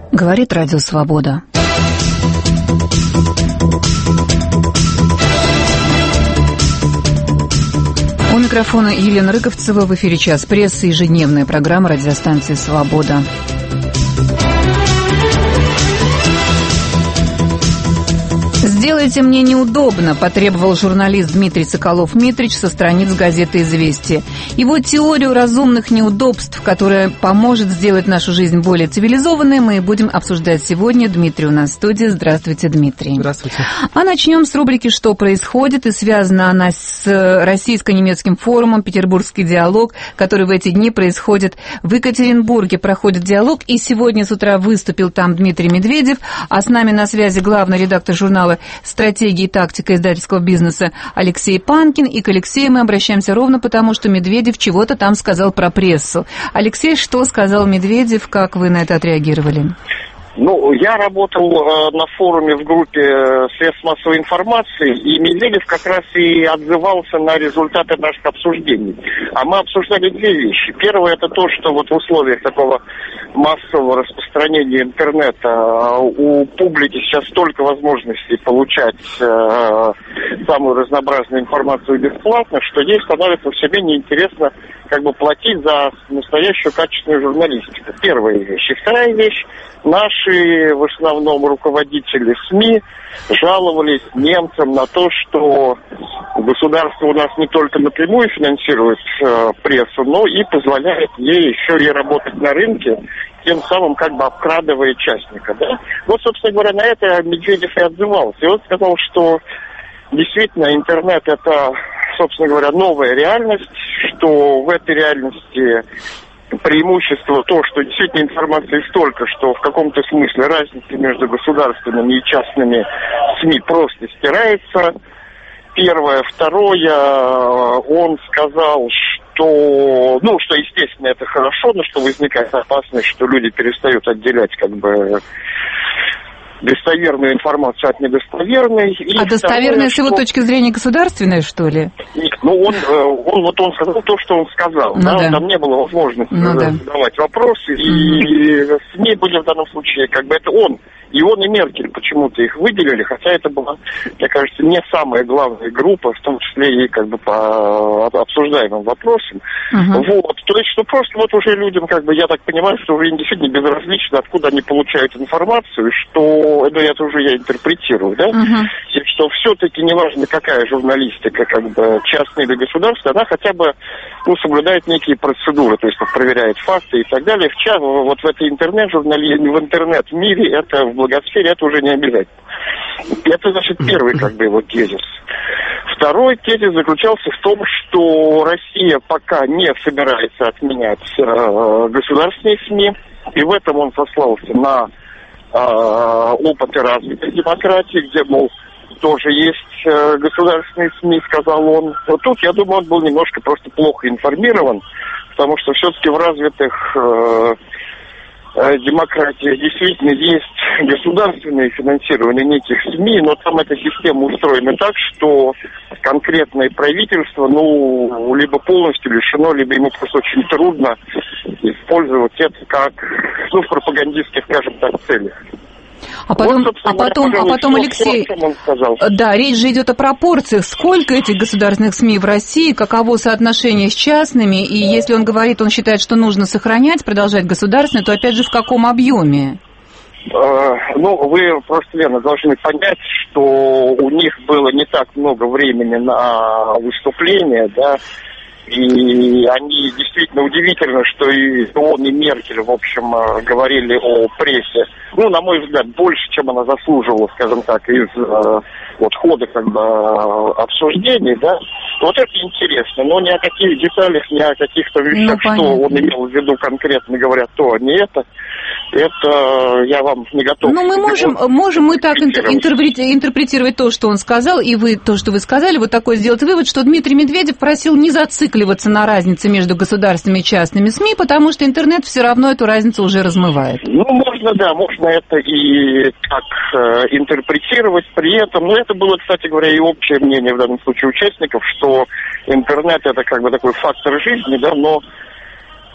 Говорит Радио Свобода. У микрофона Елена Рыковцева. В эфире «Час прессы», ежедневная программа радиостанции «Свобода». «Сделайте мне неудобно», – потребовал журналист Дмитрий Соколов-Митрич со страниц газеты «Известия». Его теорию разумных неудобств, которая поможет сделать нашу жизнь более цивилизованной, мы будем обсуждать сегодня. Дмитрий у нас в студии. Здравствуйте, Дмитрий. Здравствуйте. А начнем с рубрики «Что происходит?», и связана она с российско-немецким форумом «Петербургский диалог», который в эти дни происходит в Екатеринбурге. Проходит диалог, и сегодня с утра выступил там Дмитрий Медведев, а с нами на связи главный редактор журнала «Стратегия и тактика издательского бизнеса» Алексей Панкин. И к Алексею мы обращаемся ровно потому, что Медведев чего-то там сказал про прессу. Алексей, что сказал Медведев? Как вы на это отреагировали? Я работал на форуме в группе средств массовой информации, и Медведев как раз и отзывался на результаты наших обсуждений. А мы обсуждали две вещи. Первое – это то, что вот в условиях такого массового распространения интернета у публики сейчас столько возможностей получать самую разнообразную информацию бесплатно, что ей становится все менее интересно платить за настоящую качественную журналистику. Первая вещь. И вторая вещь. Наши, в основном, руководители СМИ жаловались немцам на то, что государство у нас не только напрямую финансирует прессу, но и позволяет ей еще и работать на рынке, тем самым обкрадывая частника. Да? Собственно говоря, на это Медведев и отзывался. И он сказал, что действительно интернет – это, собственно говоря, новая реальность, что в этой реальности преимущество то, что действительно информации столько, что в каком-то смысле разница между государственными и частными СМИ просто стирается. Первое. Второе, он сказал, что, естественно, это хорошо, но что возникает опасность, что люди перестают отделять достоверную информацию от недостоверной. А достоверная с его точки зрения государственная, что ли? Он сказал то, что он сказал. Там не было возможности задавать вопросы. И СМИ были в данном случае, это он. И он, и Меркель почему-то их выделили, хотя это была, мне кажется, не самая главная группа, в том числе и по обсуждаемым вопросам. То есть, что просто уже людям, я так понимаю, что уже действительно безразлично, откуда они получают информацию, что это уже я интерпретирую, да? И что все-таки неважно, какая журналистика, частная или государственная, она хотя бы соблюдает некие процедуры, то есть проверяет факты и так далее. В этой интернет-журнализме, в интернет-мире, это в благосфере, это уже не обязательно. Это, первый его тезис. Второй тезис заключался в том, что Россия пока не собирается отменять государственные СМИ, и в этом он сослался на опыты развитой демократии, где, тоже есть государственные СМИ, сказал он. Тут, я думаю, он был немножко просто плохо информирован, потому что все-таки в развитых демократиях действительно есть государственное финансирование неких СМИ, но там эта система устроена так, что конкретное правительство, либо полностью лишено, либо ему просто очень трудно использовать это в пропагандистских, целях. А потом, Алексей, да, речь же идет о пропорциях. Сколько этих государственных СМИ в России, каково соотношение с частными, и если он говорит, он считает, что нужно сохранять, продолжать государственные, то опять же в каком объеме? Вы просто, Лена, должны понять, что у них было не так много времени на выступление, да, и они действительно удивительно, что и он, и Меркель, в общем, говорили о прессе. На мой взгляд, больше, чем она заслуживала, скажем так, из хода обсуждений, да. Это интересно, но ни о каких деталях, ни о каких-то вещах, что он имел в виду конкретно, говорят, то, а не это я вам не готов. Мы можем мы так интерпретировать то, что он сказал, и вы то, что вы сказали, такой сделать вывод, что Дмитрий Медведев просил не зацикливаться на разнице между государственными и частными СМИ, потому что интернет все равно эту разницу уже размывает. Можно это и так интерпретировать при этом, но это было, кстати говоря, и общее мнение в данном случае участников, что интернет это такой фактор жизни, да, но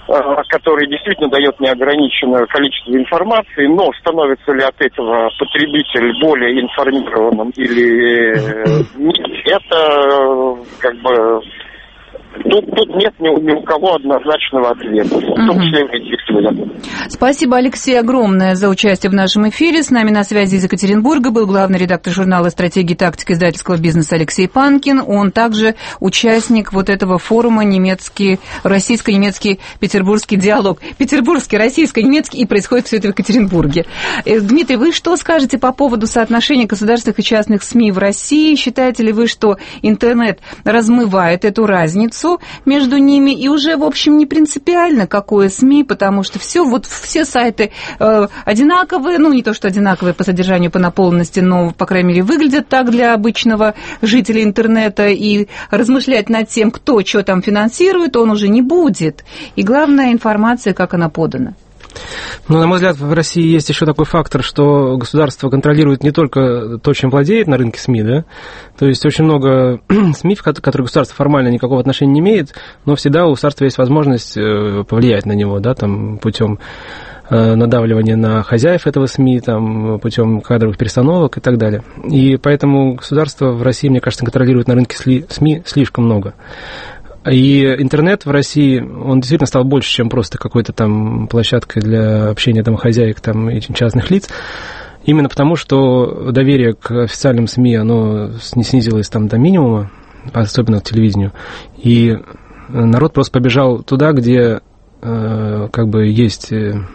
который действительно дает неограниченное количество информации, но становится ли от этого потребитель более информированным или нет, это как бы... Тут нет ни у кого однозначного ответа, в том числе и родителей. Спасибо, Алексей, огромное за участие в нашем эфире. С нами на связи из Екатеринбурга был главный редактор журнала «Стратегия и тактика» издательского бизнеса Алексей Панкин. Он также участник вот этого форума российско-немецкий петербургский диалог. Петербургский, российско-немецкий, и происходит все это в Екатеринбурге. Дмитрий, вы что скажете по поводу соотношения государственных и частных СМИ в России? Считаете ли вы, что интернет размывает эту разницу между ними, и уже, в общем, не принципиально, какое СМИ, потому что все сайты одинаковые, не то что одинаковые по содержанию, по наполненности, но, по крайней мере, выглядят так для обычного жителя интернета, и размышлять над тем, кто что там финансирует, он уже не будет. И главная информация, как она подана. На мой взгляд, в России есть еще такой фактор, что государство контролирует не только то, чем владеет на рынке СМИ, да, то есть очень много СМИ, в которые государство формально никакого отношения не имеет, но всегда у государства есть возможность повлиять на него, да, там, путем надавливания на хозяев этого СМИ, там, путем кадровых перестановок и так далее. И поэтому государство в России, мне кажется, контролирует на рынке СМИ слишком много. И интернет в России, он действительно стал больше, чем просто какой-то там площадкой для общения домохозяек там, и частных лиц. Именно потому, что доверие к официальным СМИ, оно не снизилось там до минимума, особенно к телевидению. И народ просто побежал туда, где как бы есть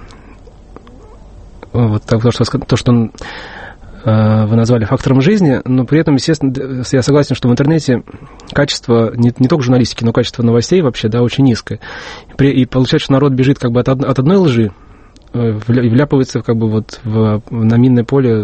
вот то, что вы назвали фактором жизни, но при этом, естественно, я согласен, что в интернете качество не только журналистики, но качество новостей вообще, да, очень низкое. И получается, что народ бежит как бы от одной лжи, вляпывается как бы вот на минное поле,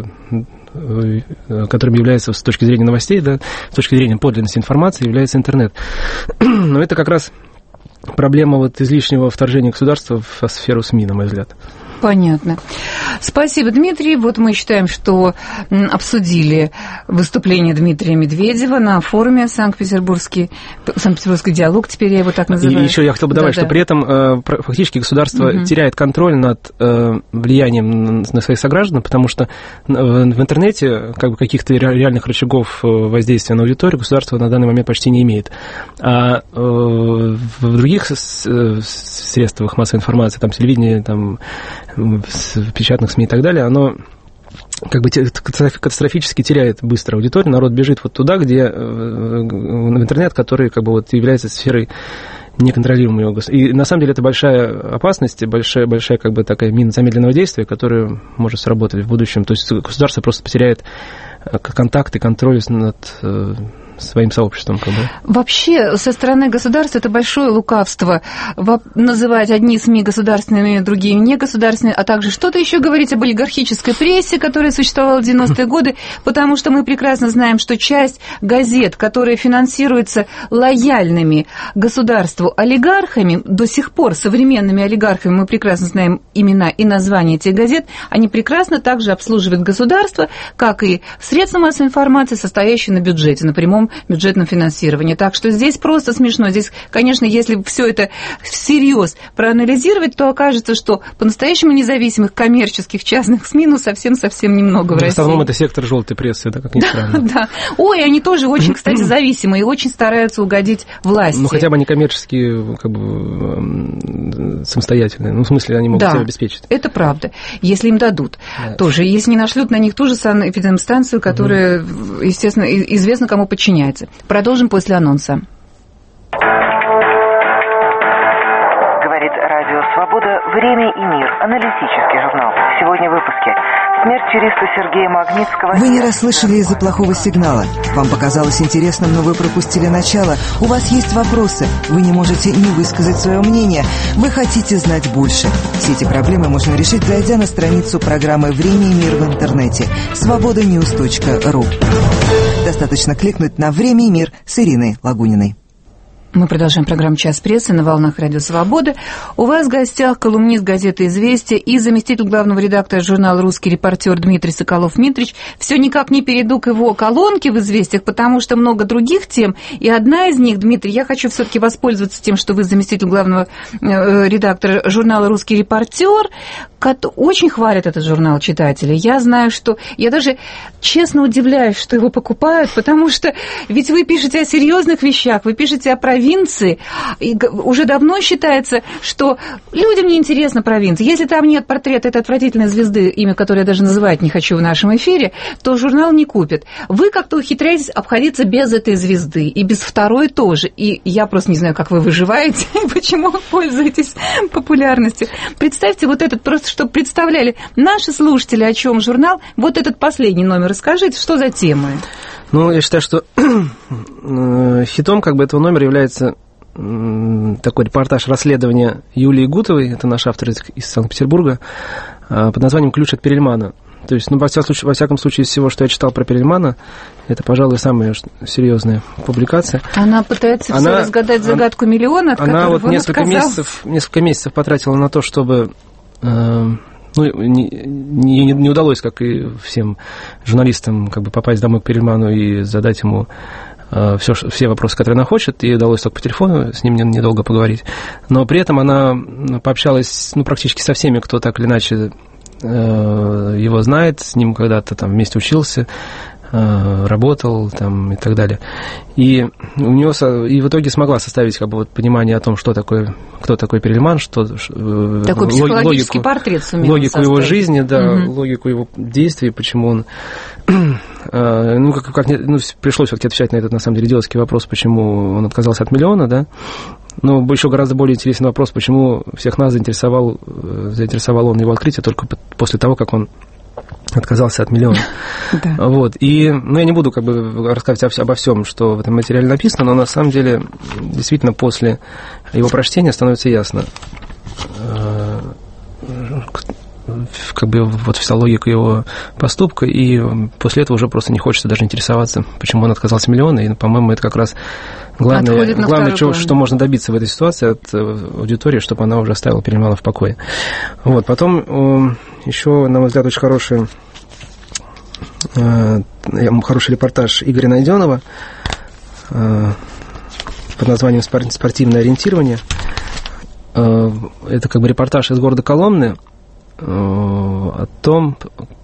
которым является с точки зрения новостей, да, с точки зрения подлинности информации, является интернет. Но это как раз проблема вот излишнего вторжения государства в сферу СМИ, на мой взгляд. Понятно. Спасибо, Дмитрий. Вот мы считаем, что обсудили выступление Дмитрия Медведева на форуме Санкт-Петербургский диалог, теперь я его так называю. И еще я хотел бы добавить, что при этом фактически государство теряет контроль над влиянием на своих сограждан, потому что в интернете как бы каких-то реальных рычагов воздействия на аудиторию государство на данный момент почти не имеет. А в других средствах массовой информации, там телевидение, там в печатных СМИ и так далее, оно как бы катастрофически теряет быстро аудиторию, народ бежит вот туда, где в интернет, который как бы вот является сферой неконтролируемого государства. И на самом деле это большая опасность, большая как бы такая мина замедленного действия, которая может сработать в будущем. То есть государство просто потеряет контакт и контроль над своим сообществом. Как бы. Вообще, со стороны государства это большое лукавство называть одни СМИ государственными, другие негосударственными, а также что-то еще говорить об олигархической прессе, которая существовала в 90-е годы, потому что мы прекрасно знаем, что часть газет, которые финансируются лояльными государству олигархами, до сих пор современными олигархами, мы прекрасно знаем имена и названия этих газет, они прекрасно также обслуживают государство, как и средства массовой информации, состоящие на бюджете, на прямом бюджетном финансировании. Так что здесь просто смешно. Здесь, конечно, если все это всерьез проанализировать, то окажется, что по-настоящему независимых коммерческих частных СМИ совсем немного в России. В основном это сектор желтой прессы, да, как ни странно. Да. Ой, они тоже очень, кстати, зависимые и очень стараются угодить власти. Ну, хотя бы они коммерческие, как бы самостоятельные. Ну, в смысле, они могут себя обеспечить. Это правда. Если им дадут. Да. Тоже. Если не нашлют на них ту же санэпидемстанцию, которая, естественно, известно, кому подчиняется. Продолжим после анонса. Говорит Радио Свобода. Время и мир. Аналитический журнал. Сегодня в выпуске. Смерть юриста Сергея Магнитского. Вы не расслышали из-за плохого сигнала. Вам показалось интересным, но вы пропустили начало. У вас есть вопросы. Вы не можете не высказать свое мнение. Вы хотите знать больше. Все эти проблемы можно решить, зайдя на страницу программы «Время и мир» в интернете. Svobodanews.ru. Достаточно кликнуть на «Время и мир» с Ириной Лагуниной. Мы продолжаем программу «Час прессы» на волнах Радио Свобода. У вас в гостях колумнист газеты «Известия» и заместитель главного редактора журнала «Русский репортер» Дмитрий Соколов-Митрич. Все никак не перейду к его колонке в «Известиях», потому что много других тем. И одна из них, Дмитрий, я хочу все-таки воспользоваться тем, что вы заместитель главного редактора журнала «Русский репортер». Очень хвалят этот журнал читатели. Я знаю, что... Я даже честно удивляюсь, что его покупают, потому что ведь вы пишете о серьезных вещах, вы пишете о провинции. И уже давно считается, что людям не интересна провинция. Если там нет портрета этой отвратительной звезды, имя которой я даже называть не хочу в нашем эфире, то журнал не купит. Вы как-то ухитряетесь обходиться без этой звезды, и без второй тоже. И я просто не знаю, как вы выживаете, и почему вы пользуетесь популярностью. Представьте вот этот, просто чтобы представляли наши слушатели, о чем журнал. Вот этот последний номер. Расскажите, что за темы? Ну, я считаю, что хитом как бы этого номера является такой репортаж расследования Юлии Гутовой, это наш автор из Санкт-Петербурга, под названием «Ключ от Перельмана». То есть, ну, во всяком случае, из всего, что я читал про Перельмана, это, пожалуй, самая серьезная публикация. Она пытается все разгадать загадку миллиона, от которого он отказался. Несколько месяцев потратила на то, чтобы... не удалось, как и всем журналистам, как бы попасть домой к Перельману и задать ему все вопросы, которые она хочет. Ей удалось только по телефону с ним недолго поговорить. Но при этом она пообщалась практически со всеми, кто так или иначе его знает, с ним когда-то там вместе учился, работал там, и так далее. И у нее и в итоге смогла составить как бы вот понимание о том, кто такой Перельман, что такой психологический портрет сумела логику составить. Его жизни, да, логику его действий, почему он пришлось все-таки отвечать на этот, на самом деле, идиотский вопрос, почему он отказался от миллиона, да. Но еще гораздо более интересный вопрос, почему всех нас заинтересовал он его открытие только после того, как он отказался от миллиона. Да. Вот. И, я не буду как бы рассказывать обо всем, что в этом материале написано, но на самом деле действительно после его прочтения становится ясно, как бы вот вся логика его поступка, и после этого уже просто не хочется даже интересоваться, почему он отказался от миллиона, и, по-моему, это как раз главное что можно добиться в этой ситуации от аудитории, чтобы она уже оставила Перельмана в покое. Вот. Потом еще, на мой взгляд, очень хороший репортаж Игоря Найденова под названием «Спортивное ориентирование». Это как бы репортаж из города Коломны о том,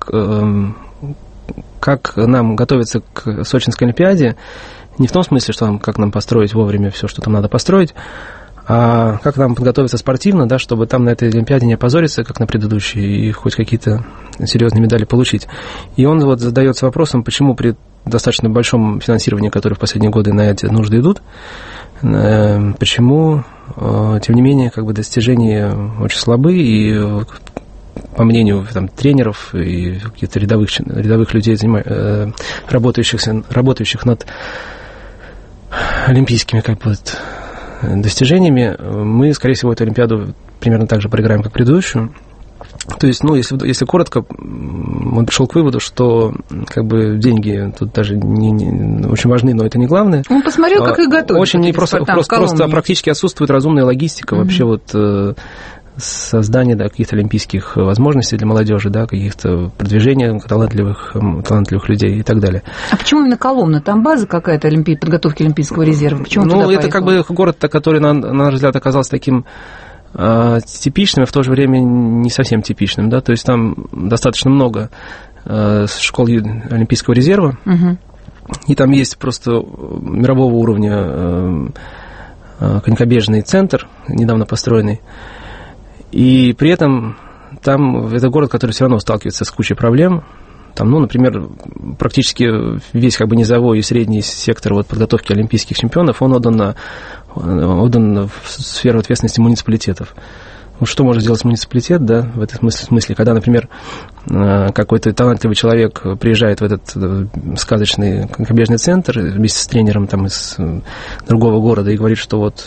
как нам готовиться к Сочинской Олимпиаде, не в том смысле, что как нам построить вовремя все, что там надо построить, а как нам подготовиться спортивно, да, чтобы там на этой Олимпиаде не опозориться, как на предыдущей, и хоть какие-то серьезные медали получить. И он вот задается вопросом, почему при достаточно большом финансировании, которое в последние годы на эти нужды идут, почему, тем не менее, как бы достижения очень слабы, и по мнению там, тренеров и каких-то рядовых людей, работающих над олимпийскими как бы, достижениями, мы, скорее всего, эту Олимпиаду примерно так же проиграем, как предыдущую. То есть, если коротко, он пришел к выводу, что как бы деньги тут даже не очень важны, но это не главное. Он посмотрел, как их готовят. Очень не просто практически отсутствует разумная логистика вообще вот создание каких-то олимпийских возможностей для молодежи, да, каких-то продвижения талантливых людей и так далее. А почему именно Коломна? Там база какая-то подготовки Олимпийского резерва? Почему туда это как бы город, который, на наш взгляд, оказался таким типичным, а в то же время не совсем типичным, да, то есть там достаточно много школ Олимпийского резерва, и там есть просто мирового уровня конькобежный центр, недавно построенный. И при этом там это город, который все равно сталкивается с кучей проблем. Там, например, практически весь как бы низовой и средний сектор вот, подготовки олимпийских чемпионов, он отдан в сферу ответственности муниципалитетов. Вот что может сделать муниципалитет, да, в этом смысле, когда, например, какой-то талантливый человек приезжает в этот сказочный конькобежный центр вместе с тренером там, из другого города и говорит, что вот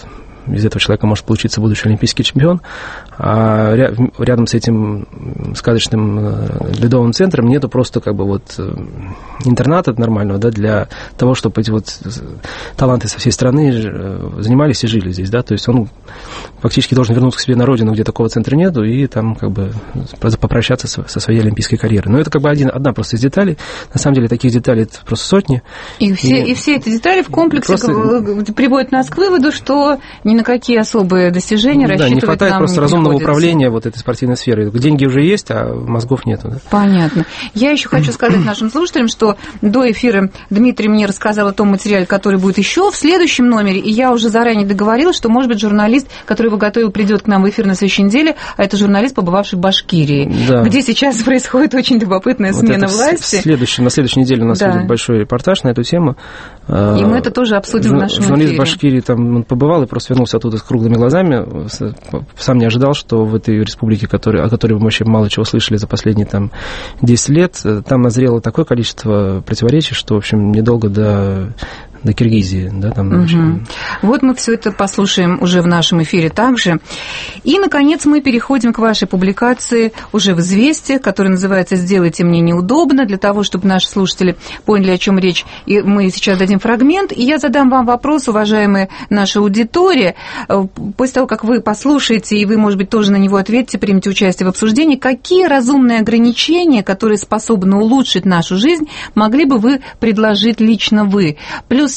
из этого человека может получиться будущий олимпийский чемпион, а рядом с этим сказочным ледовым центром нету просто как бы вот интерната нормального, да, для того, чтобы эти вот таланты со всей страны занимались и жили здесь, да, то есть он фактически должен вернуться к себе на родину, где такого центра нету, и там как бы попрощаться со своей олимпийской карьерой. Но это как бы одна просто из деталей. На самом деле таких деталей это просто сотни. И все эти детали в комплексе приводят нас к выводу, что ни на какие особые достижения рассчитывать нам не хватает просто разумного управления вот этой спортивной сферы. Деньги уже есть, а мозгов нету. Да? Понятно. Я еще хочу сказать нашим слушателям, что до эфира Дмитрий мне рассказал о том материале, который будет еще в следующем номере, и я уже заранее договорилась, что, может быть, журналист, который его готовил, придет к нам в эфир на следующей неделе, а это журналист, побывавший в Башкирии, да, где сейчас происходит очень любопытная смена власти. На следующей неделе у нас будет большой репортаж на эту тему. И мы это тоже обсудим в нашем эфире. Журналист в Башкирии там побывал и просто вернулся оттуда с круглыми глазами. Сам не ожидал, что в этой республике, о которой мы вообще мало чего слышали за последние там 10 лет, там назрело такое количество противоречий, что, в общем, недолго до Киргизии. Да, там, Вот мы все это послушаем уже в нашем эфире также. И, наконец, мы переходим к вашей публикации уже в «Известиях», которая называется «Сделайте мне неудобно», для того, чтобы наши слушатели поняли, о чем речь. И мы сейчас дадим фрагмент, и я задам вам вопрос, уважаемая наша аудитория. После того, как вы послушаете, и вы, может быть, тоже на него ответите, примете участие в обсуждении, какие разумные ограничения, которые способны улучшить нашу жизнь, могли бы вы предложить лично вы? Плюс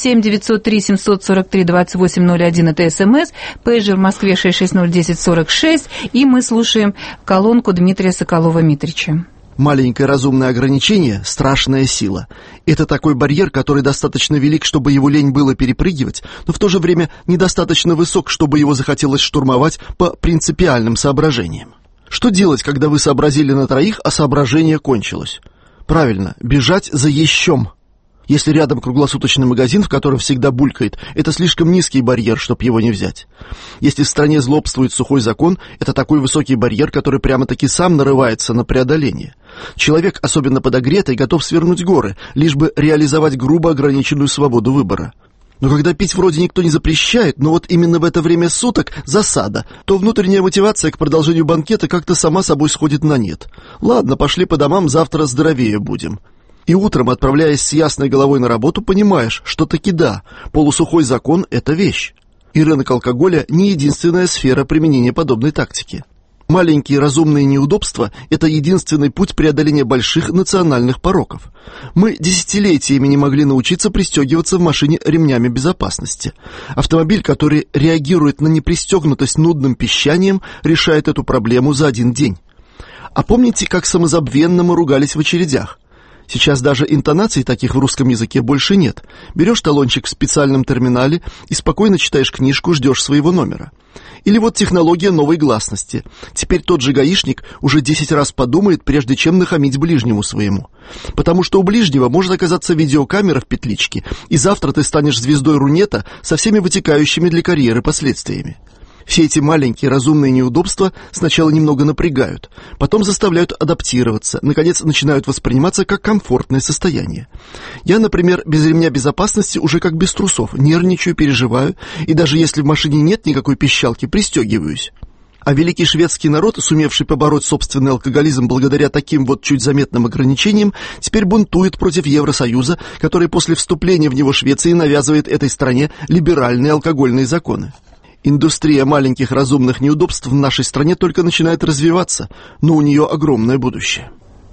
7-903-743-2801 это СМС, пейджер в Москве 660-1046, и мы слушаем колонку Дмитрия Соколова-Митрича. Маленькое разумное ограничение – страшная сила. Это такой барьер, который достаточно велик, чтобы его лень было перепрыгивать, но в то же время недостаточно высок, чтобы его захотелось штурмовать по принципиальным соображениям. Что делать, когда вы сообразили на троих, а соображение кончилось? Правильно, бежать за ящом. Если рядом круглосуточный магазин, в котором всегда булькает, это слишком низкий барьер, чтобы его не взять. Если в стране злобствует сухой закон, это такой высокий барьер, который прямо-таки сам нарывается на преодоление. Человек, особенно подогретый, готов свернуть горы, лишь бы реализовать грубо ограниченную свободу выбора. Но когда пить вроде никто не запрещает, но вот именно в это время суток засада, то внутренняя мотивация к продолжению банкета как-то сама собой сходит на нет. Ладно, пошли по домам, завтра здоровее будем. И утром, отправляясь с ясной головой на работу, понимаешь, что таки да, полусухой закон – это вещь. И рынок алкоголя не единственная сфера применения подобной тактики. Маленькие разумные неудобства – это единственный путь преодоления больших национальных пороков. Мы десятилетиями не могли научиться пристегиваться в машине ремнями безопасности. Автомобиль, который реагирует на непристегнутость нудным пищанием, решает эту проблему за один день. А помните, как самозабвенно мы ругались в очередях? Сейчас даже интонаций таких в русском языке больше нет. Берешь талончик в специальном терминале и спокойно читаешь книжку, ждешь своего номера. Или вот технология новой гласности. Теперь тот же гаишник уже 10 раз подумает, прежде чем нахамить ближнему своему. Потому что у ближнего может оказаться видеокамера в петличке, и завтра ты станешь звездой Рунета со всеми вытекающими для карьеры последствиями. Все эти маленькие разумные неудобства сначала немного напрягают, потом заставляют адаптироваться, наконец начинают восприниматься как комфортное состояние. Я, например, без ремня безопасности уже как без трусов, нервничаю, переживаю, и даже если в машине нет никакой пищалки, пристегиваюсь. А великий шведский народ, сумевший побороть собственный алкоголизм благодаря таким вот чуть заметным ограничениям, теперь бунтует против Евросоюза, который после вступления в него Швеции навязывает этой стране либеральные алкогольные законы. Индустрия маленьких разумных неудобств в нашей стране только начинает развиваться, но у нее огромное будущее.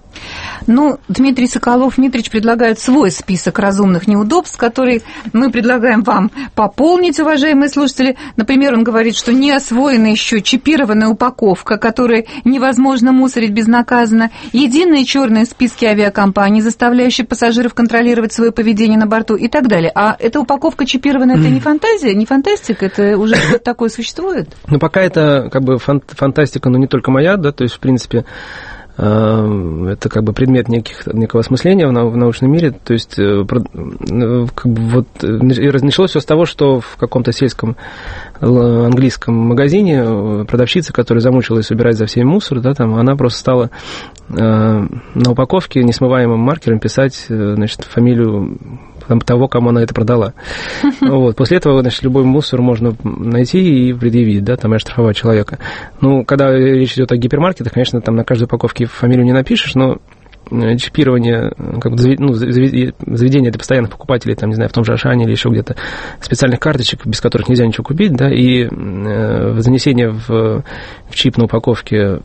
Ну, Дмитрий Соколов-Митрич предлагает свой список разумных неудобств, который мы предлагаем вам пополнить, уважаемые слушатели. Например, он говорит, что не освоена еще чипированная упаковка, которую невозможно мусорить безнаказанно, единые черные списки авиакомпаний, заставляющие пассажиров контролировать свое поведение на борту и так далее. А эта упаковка чипированная, это не фантазия, не фантастика, это уже что-то такое существует? Ну, пока это как бы фантастика, но не только моя, да, то есть, в принципе, это как бы предмет некого осмысления в научном мире. То есть как бы вот началось все с того, что в каком-то сельском английском магазине продавщица, которая замучилась убирать за всеми мусор, да, там, она просто стала на упаковке несмываемым маркером писать, значит, фамилию того, кому она это продала. Вот. После этого, значит, любой мусор можно найти и предъявить, да, там, и оштрафовать человека. Ну, когда речь идет о гипермаркетах, конечно, там на каждой упаковке фамилию не напишешь, но чипирование, как бы, заведение для постоянных покупателей, там, не знаю, в том же Ашане или еще где-то, специальных карточек, без которых нельзя ничего купить, да, и занесение в чип на упаковке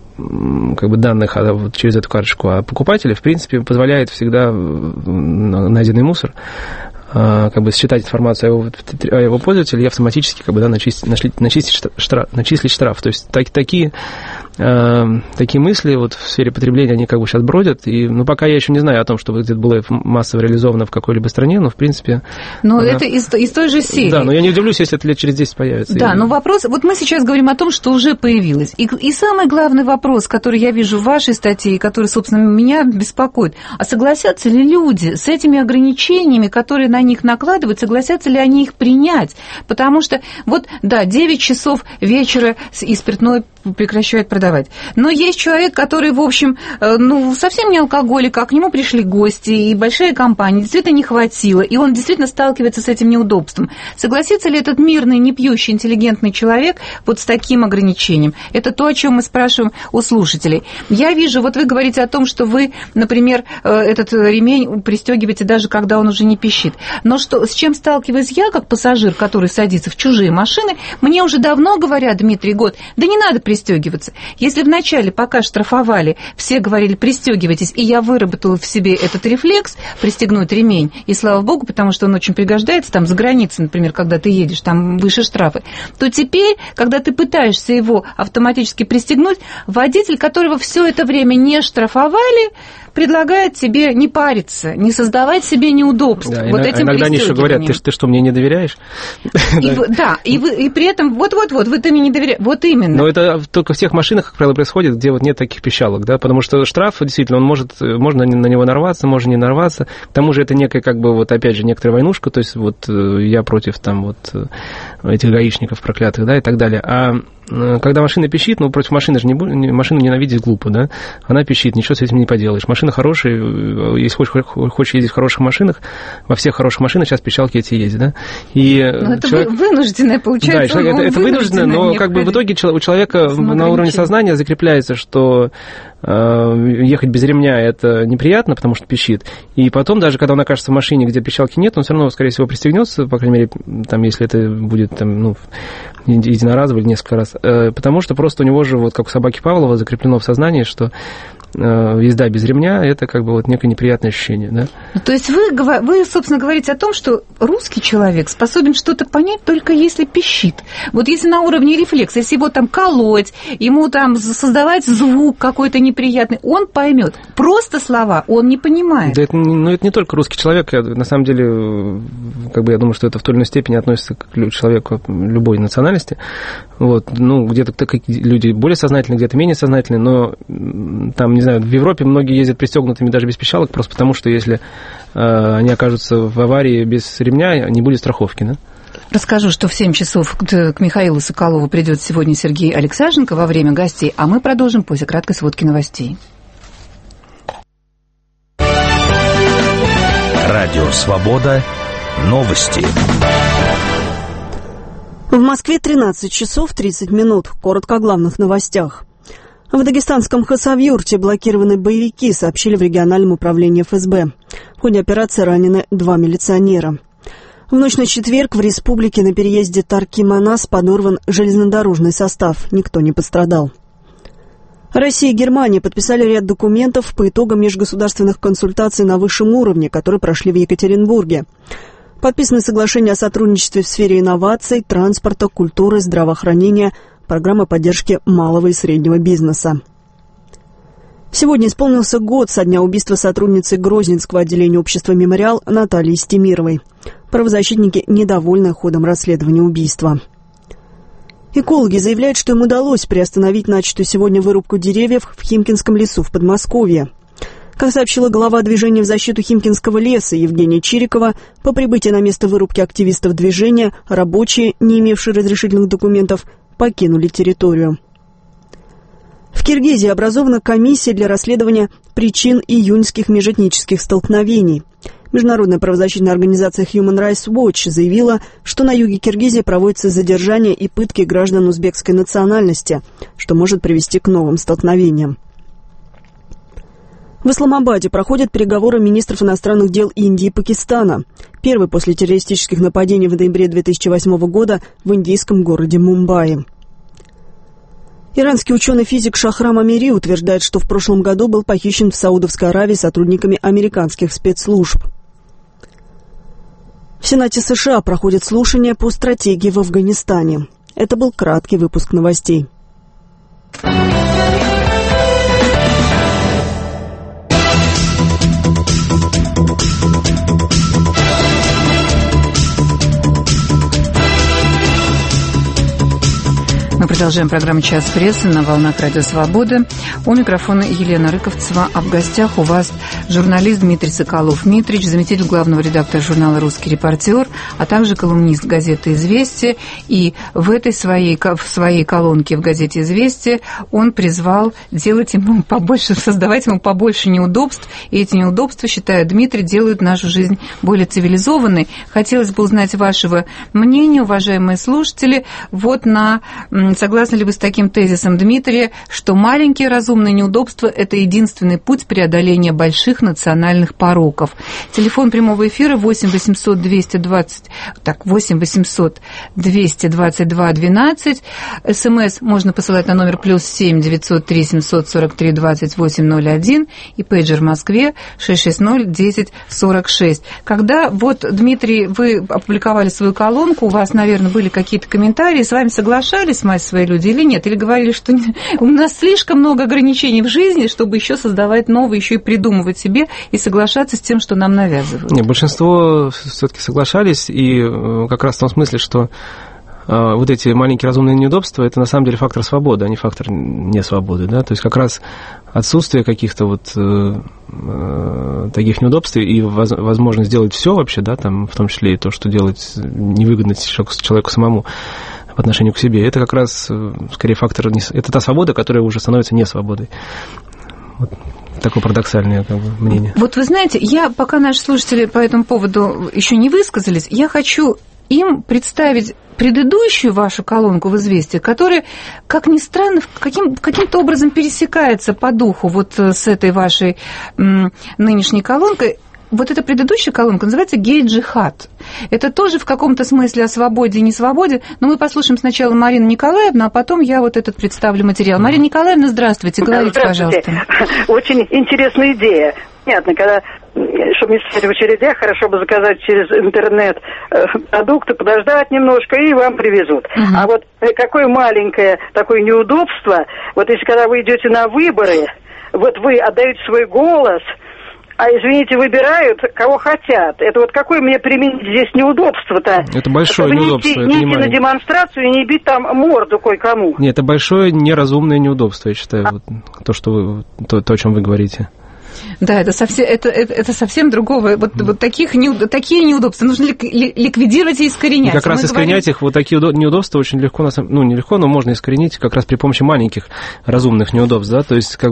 как бы данных вот через эту карточку о покупателе, в принципе, позволяет всегда найденный мусор как бы считать информацию о его пользователе и автоматически как бы, да, начислить штраф. То есть такие мысли вот в сфере потребления, они как бы сейчас бродят. И, ну, пока я еще не знаю о том, что где-то было массово реализовано в какой-либо стране, но в принципе... Но это из той же серии. Да, но я не удивлюсь, если это лет через 10 появится. Да, но вопрос... Вот мы сейчас говорим о том, что уже появилось. И самый главный вопрос, который я вижу в вашей статье, и который, собственно, меня беспокоит, а согласятся ли люди с этими ограничениями, которые на них накладывают, согласятся ли они их принять? Потому что, вот, да, 9 часов вечера и спиртное прекращают продавать. Но есть человек, который, в общем, ну, совсем не алкоголик, а к нему пришли гости, и большая компания, действительно не хватило, и он действительно сталкивается с этим неудобством. Согласится ли этот мирный, не пьющий, интеллигентный человек вот с таким ограничением? Это то, о чем мы спрашиваем у слушателей. Я вижу, вот вы говорите о том, что вы, например, этот ремень пристегиваете даже когда он уже не пищит. Но что, с чем сталкиваюсь я, как пассажир, который садится в чужие машины, мне уже давно говорят, Дмитрий Год, да не надо пристегиваться. Если вначале, пока штрафовали, все говорили, пристегивайтесь, и я выработала в себе этот рефлекс, пристегнуть ремень, и слава богу, потому что он очень пригождается, там, за границей, например, когда ты едешь, там выше штрафы, то теперь, когда ты пытаешься его автоматически пристегнуть, водитель, которого все это время не штрафовали, предлагает тебе не париться, не создавать себе неудобств. Да, вот этим иногда они еще говорят, ты что, мне не доверяешь? Да, и при этом, вот, ты мне не доверяешь, вот именно. Но это только в тех машинах, как правило, происходит, где вот нет таких пищалок, да, потому что штраф, действительно, можно на него нарваться, можно не нарваться. К тому же это некая, как бы, вот опять же, некоторая войнушка, то есть вот я против там вот этих гаишников проклятых, да, и так далее. А когда машина пищит, ну, против машины же машину ненавидеть глупо, да, она пищит, ничего с этим не поделаешь. Машина хорошая, если хочешь ездить в хороших машинах, во всех хороших машинах сейчас пищалки эти есть, да. И это вынужденное, получается. Да, это вынужденное, но как бы в итоге у человека на уровне сознания закрепляется, что ехать без ремня это неприятно, потому что пищит. И потом, даже когда он окажется в машине, где пищалки нет, он все равно, скорее всего, пристегнется, по крайней мере, там, если это будет там, ну, единоразово или несколько раз. Потому что просто у него же, вот как у собаки Павлова, закреплено в сознании, что езда без ремня – это как бы вот некое неприятное ощущение, да? То есть вы, собственно, говорите о том, что русский человек способен что-то понять только если пищит. Вот если на уровне рефлекса, если его там колоть, ему там создавать звук какой-то неприятный, он поймет. Просто слова он не понимает. Да, это не только русский человек. На самом деле, как бы я думаю, что это в той или иной степени относится к человеку любой национальности. Вот, ну, где-то люди более сознательные, где-то менее сознательные, но там, не знаю, в Европе многие ездят пристегнутыми даже без пищалок, просто потому что если они окажутся в аварии без ремня, не будет страховки, да? Расскажу, что в 7 часов к Михаилу Соколову придет сегодня Сергей Алексашенко во время гостей, а мы продолжим после краткой сводки новостей. Радио «Свобода». Новости. В Москве 13 часов 30 минут. Коротко о главных новостях. В дагестанском Хасавюрте блокированы боевики, сообщили в региональном управлении ФСБ. В ходе операции ранены 2 милиционера. В ночь на четверг в республике на переезде Тарки-Манас подорван железнодорожный состав. Никто не пострадал. Россия и Германия подписали ряд документов по итогам межгосударственных консультаций на высшем уровне, которые прошли в Екатеринбурге. Подписаны соглашения о сотрудничестве в сфере инноваций, транспорта, культуры, здравоохранения, программы поддержки малого и среднего бизнеса. Сегодня исполнился год со дня убийства сотрудницы Грозненского отделения общества «Мемориал» Натальи Стемировой. Правозащитники недовольны ходом расследования убийства. Экологи заявляют, что им удалось приостановить начатую сегодня вырубку деревьев в Химкинском лесу в Подмосковье. Как сообщила глава движения в защиту Химкинского леса Евгения Чирикова, по прибытии на место вырубки активистов движения рабочие, не имевшие разрешительных документов, покинули территорию. В Киргизии образована комиссия для расследования причин июньских межэтнических столкновений. Международная правозащитная организация Human Rights Watch заявила, что на юге Киргизии проводятся задержания и пытки граждан узбекской национальности, что может привести к новым столкновениям. В Исламабаде проходят переговоры министров иностранных дел Индии и Пакистана. Первый после террористических нападений в ноябре 2008 года в индийском городе Мумбаи. Иранский ученый-физик Шахрам Амири утверждает, что в прошлом году был похищен в Саудовской Аравии сотрудниками американских спецслужб. В Сенате США проходят слушания по стратегии в Афганистане. Это был краткий выпуск новостей. Мы продолжаем программу «Час прессы» на волнах Радио Свобода. У микрофона Елена Рыковцева, а в гостях у вас журналист Дмитрий Соколов-Митрич, заместитель главного редактора журнала «Русский репортер», а также колумнист газеты «Известия». И в своей колонке в газете «Известия» он призвал делать ему побольше, создавать ему побольше неудобств. И эти неудобства, считает Дмитрий, делают нашу жизнь более цивилизованной. Хотелось бы узнать вашего мнения, уважаемые слушатели. Согласны ли вы с таким тезисом Дмитрия, что маленькие разумные неудобства – это единственный путь преодоления больших национальных пороков? Телефон прямого эфира 8 800 222 12. СМС можно посылать на номер +7 903 743 2801 и пейджер в Москве 660 10 46. Когда Дмитрий, вы опубликовали свою колонку, у вас, наверное, были какие-то комментарии, с вами соглашались свои люди или нет? Или говорили, что у нас слишком много ограничений в жизни, чтобы еще создавать новые, еще и придумывать себе и соглашаться с тем, что нам навязывают? Нет, большинство все-таки соглашались, и как раз в том смысле, что вот эти маленькие разумные неудобства – это на самом деле фактор свободы, а не фактор несвободы. Да? То есть как раз отсутствие каких-то таких неудобств и возможность сделать все вообще, да, там, в том числе и то, что делать невыгодно человеку самому по отношению к себе, это как раз скорее фактор, это та свобода, которая уже становится несвободой. Вот такое парадоксальное мнение. Вот вы знаете, пока наши слушатели по этому поводу еще не высказались, я хочу им представить предыдущую вашу колонку в «Известиях», которая, как ни странно, каким-то образом пересекается по духу с этой вашей нынешней колонкой. Вот эта предыдущая колонка называется «Гей-джихад». Это тоже в каком-то смысле о свободе и несвободе. Но мы послушаем сначала Марину Николаевну, а потом я этот представлю материал. Марина Николаевна, здравствуйте. Говорите, пожалуйста. Очень интересная идея. Понятно, чтобы не стоять в очередях, хорошо бы заказать через интернет продукты, подождать немножко, и вам привезут. Uh-huh. А какое маленькое такое неудобство, если когда вы идете на выборы, вы отдаете свой голос, а, извините, выбирают, кого хотят. Это какое мне применить здесь неудобство-то? Это большое неудобство. Не идти на демонстрацию и не бить там морду кое-кому. Нет, это большое неразумное неудобство, я считаю, то, о чем вы говорите. Да, это совсем другое. Такие неудобства нужно ликвидировать и искоренять. И как раз искоренять их, такие неудобства очень легко, не легко, но можно искоренить как раз при помощи маленьких разумных неудобств, да, то есть то,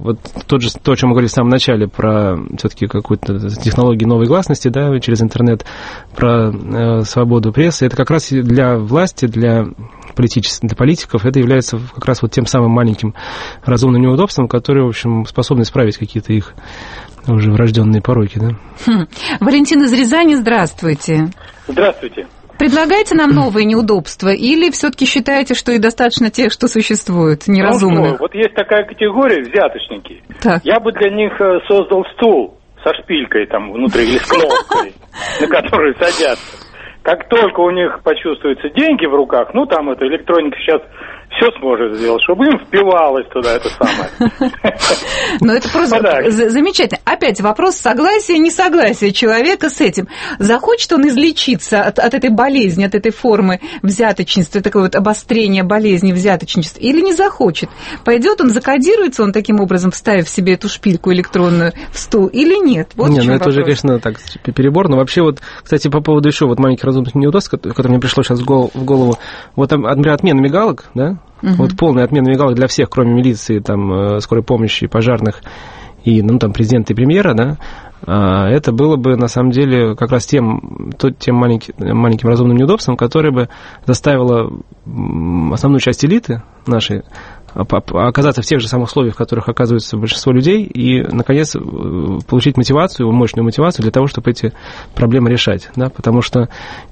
о чем мы говорили в самом начале, про все-таки какую-то технологию новой гласности, да, через интернет, про свободу прессы, это как раз для власти, для политиков, это является как раз тем самым маленьким разумным неудобством, которые, в общем, способны исправить какие-то их уже врожденные пороки, да? Валентин из Рязани, здравствуйте. Здравствуйте. Предлагаете нам новые неудобства или все-таки считаете, что и достаточно тех, что существуют, неразумных? Есть такая категория взяточники. Так. Я бы для них создал стул со шпилькой там внутри или с кнопкой, на которую садятся. Как только у них почувствуются деньги в руках, электроника сейчас все сможет сделать, чтобы им впивалось туда это самое. Ну, это просто замечательно. Опять вопрос согласия, несогласия человека с этим. Захочет он излечиться от этой болезни, от этой формы взяточничества, такое обострение болезни взяточничества, или не захочет? Пойдет он, закодируется он таким образом, вставив себе эту шпильку электронную в стул, или нет? Это уже, конечно, так перебор. Но вообще, кстати, по поводу еще маленьких разумных неудобств, которые мне пришло сейчас в голову, например, отмена мигалок, да? Uh-huh. Полная отмена мигалок для всех, кроме милиции, скорой помощи, пожарных и, президента и премьера, да, это было бы, на самом деле, как раз тем маленьким разумным неудобством, которое бы заставило основную часть элиты нашей оказаться в тех же самых условиях, в которых оказывается большинство людей, и, наконец, получить мотивацию, мощную мотивацию для того, чтобы эти проблемы решать. Да? Потому что,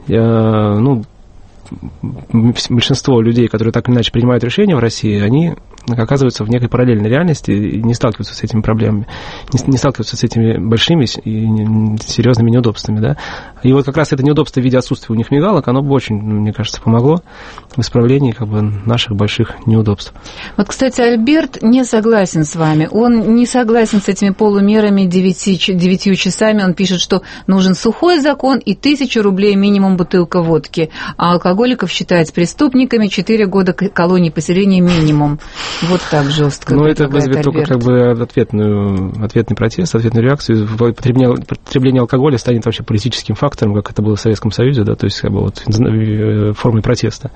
большинство людей, которые так или иначе принимают решения в России, они оказываются в некой параллельной реальности и не сталкиваются с этими проблемами, не сталкиваются с этими большими и серьезными неудобствами. Да? И вот как раз это неудобство в виде отсутствия у них мигалок, оно бы очень, мне кажется, помогло в исправлении наших больших неудобств. Вот, кстати, Альберт не согласен с вами. Он не согласен с этими полумерами 9 часами. Он пишет, что нужен сухой закон и 1000 рублей минимум бутылка водки. А алкоголиков считать преступниками, 4 года колонии поселения минимум. Вот так жестко. Ну, это вызовет только ответный протест, ответную реакцию. Потребление алкоголя станет вообще политическим фактором, как это было в Советском Союзе, да, то есть формой протеста.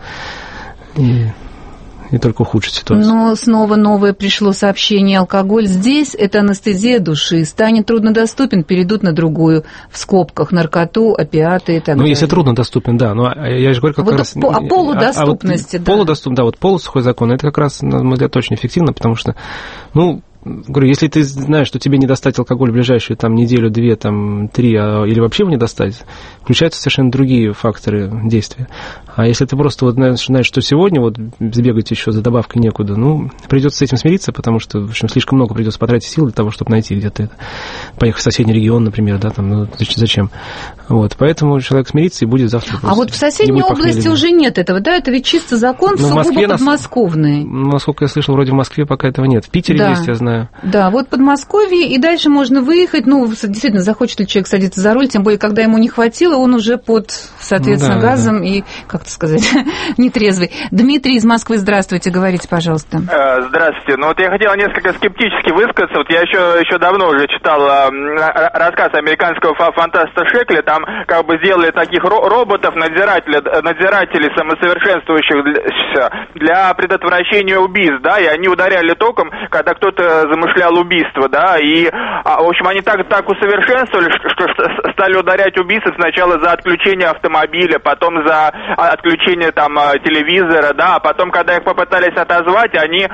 И только ухудшить ситуацию. Но снова новое пришло сообщение. Алкоголь здесь – это анестезия души. Станет труднодоступен, перейдут на другую, в скобках, наркоту, опиаты и так далее. Ну, если труднодоступен, да. Но я же говорю, как раз... О полудоступности, да. Полусухой закон, это как раз, на мой взгляд, очень эффективно, потому что, говорю, если ты знаешь, что тебе не достать алкоголь в ближайшую неделю, 2, 3, или вообще его не достать, включаются совершенно другие факторы действия. А если ты просто знаешь, что сегодня сбегать еще за добавкой некуда, придется с этим смириться, потому что, в общем, слишком много придется потратить сил для того, чтобы найти где-то это. Поехать в соседний регион, например, да, зачем? Поэтому человек смирится и будет завтра просто... А вот в соседней области уже нет этого, да? Это ведь чисто закон сугубо подмосковный. Насколько я слышал, вроде в Москве пока этого нет. В Питере есть, я знаю. Да, вот Подмосковье, и дальше можно выехать. Действительно, захочет ли человек садиться за руль, тем более, когда ему не хватило, он уже под, соответственно, газом и, как-то сказать, нетрезвый. Дмитрий из Москвы, здравствуйте, говорите, пожалуйста. Здравствуйте. Я хотел несколько скептически высказаться. Я еще давно уже читал рассказ американского фантаста Шекли. Там сделали таких роботов, надзирателей самосовершенствующихся для предотвращения убийств, да, и они ударяли током, когда кто-то замышлял убийство, да, и, в общем, они так усовершенствовали, что стали ударять убийцев сначала за отключение автомобиля, потом за отключение телевизора, да, а потом, когда их попытались отозвать, они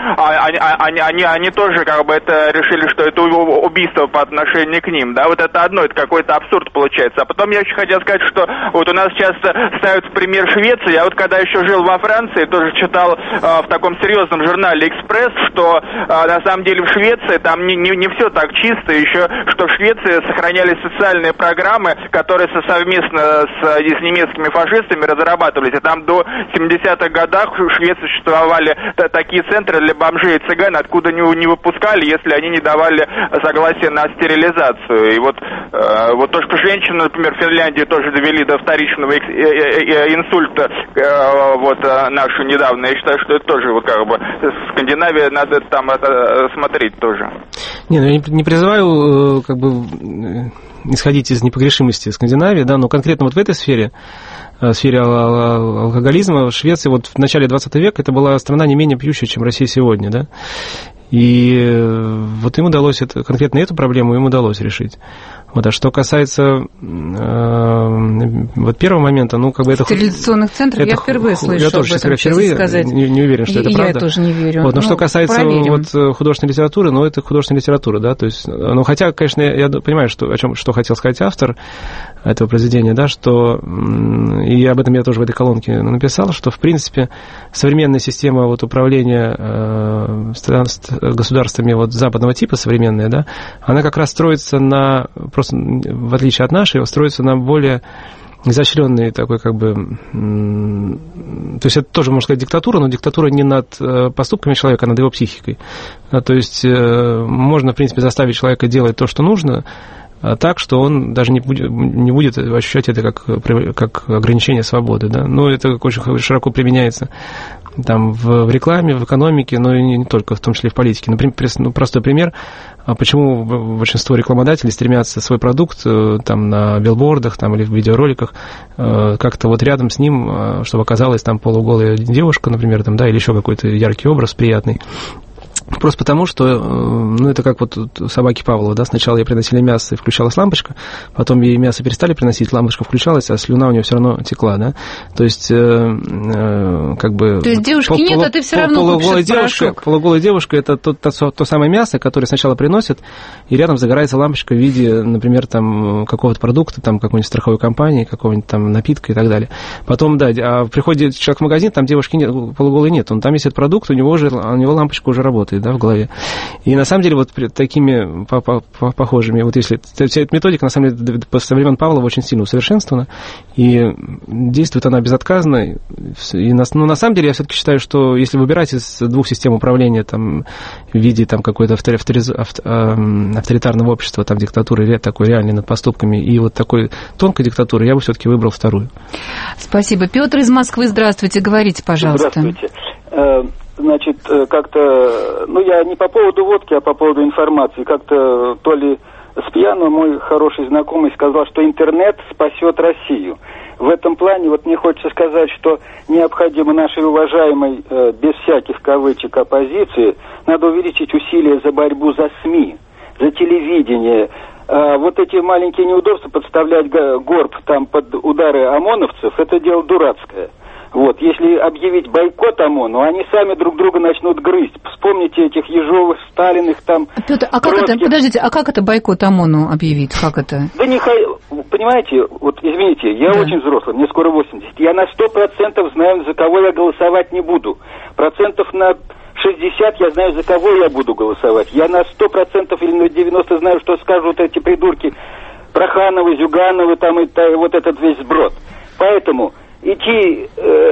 тоже это решили, что это убийство по отношению к ним, да, это одно, это какой-то абсурд получается. А потом я еще хотел сказать, что у нас часто ставят в пример Швецию. Я когда еще жил во Франции, тоже читал в таком серьезном журнале «Экспресс», что на самом деле в Швеции там не все так чисто, еще что в Швеции сохранялись социальные программы, которые совместно с немецкими фашистами разрабатывались. И там до 70-х годах в Швеции существовали такие центры для бомжей и цыган, откуда не выпускали, если они не давали согласия на стерилизацию. И то, что женщины, например, в Финляндии тоже довели до вторичного инсульта нашу недавно, я считаю, что это тоже в Скандинавии надо там смотреть тоже. Я не призываю исходить из непогрешимости Скандинавии, да, но конкретно в этой сфере алкоголизма в Швеции в начале 20 века это была страна не менее пьющая, чем Россия сегодня, да. И им удалось конкретно эту проблему им удалось решить. А что касается первого момента, это... Стерилизационных центров я впервые слышу. Я тоже, впервые не уверен, что это правда. Я тоже не верю. Но что касается художественной литературы, это художественная литература, да, то есть, хотя, конечно, я понимаю, что хотел сказать автор этого произведения, да, что, и об этом я тоже в этой колонке написал, что, в принципе, современная система управления государствами западного типа, современная, да, она как раз строится просто в отличие от нашей, строится на более изощренный такой то есть это тоже, можно сказать, диктатура, но диктатура не над поступками человека, а над его психикой. То есть можно, в принципе, заставить человека делать то, что нужно, так, что он даже не будет ощущать это как ограничение свободы. Да? Это очень широко применяется в рекламе, в экономике, но и не только, в том числе и в политике. Например, простой пример, почему большинство рекламодателей стремятся свой продукт на билбордах или в видеороликах как-то рядом с ним, чтобы оказалась полуголая девушка, например, или еще какой-то яркий образ приятный. Просто потому, что, это как вот собаки Павлова, да, сначала ей приносили мясо и включалась лампочка, потом ей мясо перестали приносить, лампочка включалась, а слюна у нее все равно текла, да, то есть, как бы... То есть девушки нет, а ты все равно купишь порошок. Полуголая девушка – это то самое мясо, которое сначала приносят, и рядом загорается лампочка в виде, например, там, какого-то продукта, там, какой-нибудь страховой компании, какого-нибудь там напитка и так далее. Потом, да, приходит человек в магазин, там девушки нет, полуголой нет, он там есть этот продукт, у него лампочка уже работает, да, в голове. И на самом деле вот такими похожими, вот если вся эта методика, на самом деле, со времен Павлова очень сильно усовершенствована, и действует она безотказно. И на самом деле я все-таки считаю, что если выбирать из двух систем управления там, в виде там, какой-то авторитарного общества, там, диктатуры такой реальной над поступками, и вот такой тонкой диктатуры, я бы все-таки выбрал вторую. Спасибо. Петр из Москвы, здравствуйте, говорите, пожалуйста. Здравствуйте. Значит, как-то, я не по поводу водки, а по поводу информации. Как-то то ли с пьяного мой хороший знакомый сказал, что интернет спасет Россию. В этом плане вот мне хочется сказать, что необходимо нашей уважаемой, без всяких кавычек, оппозиции, надо увеличить усилия за борьбу за СМИ, за телевидение. Вот эти маленькие неудобства, подставлять горб там под удары ОМОНовцев, это дело дурацкое. Вот, если объявить бойкот ОМОНу, они сами друг друга начнут грызть. Вспомните этих Ежовых, Сталиных там... Петр, а как это, подождите, а как это бойкот ОМОНу объявить? Как это? Да понимаете, вот извините, я очень взрослый, мне скоро 80. Я на 100% знаю, за кого я голосовать не буду. Процентов на 60 я знаю, за кого я буду голосовать. Я на 100% или на 90% знаю, что скажут эти придурки Прохановы, Зюгановы, там и вот этот весь сброд. Поэтому... идти